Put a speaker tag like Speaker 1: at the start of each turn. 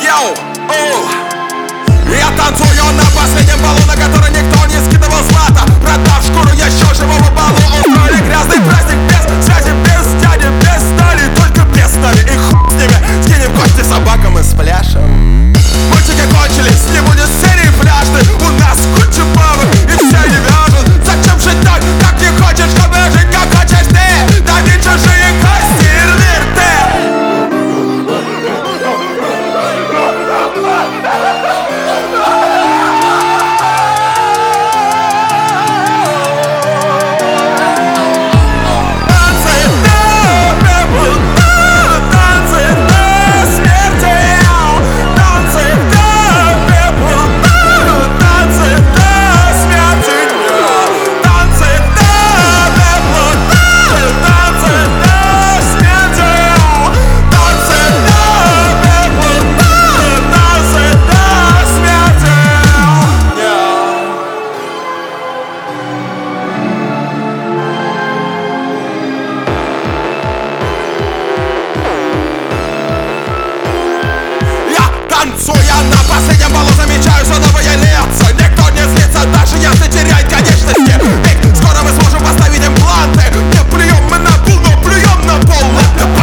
Speaker 1: Йоу, я танцую на последнем балу, на который никто не скидывал злато. Продав шкуру еще живого балу, устроили грязный праздник без связи, без дяди, без стали, только без стали. И хуй с ними, скинем кости собакам и спляшем. Мультики кончились, не будет серии пляжной. У нас куча бабок и все не вяжут. Зачем жить так, как не хочешь, чтобы жить как хочешь ты? Дави чужие кости и рты. Танцуя на последнем балу, замечаю все новые лица. Никто не злится, даже если теряет конечности. Ведь скоро мы сможем поставить импланты. Не плюем мы на пол, но плюем на пол.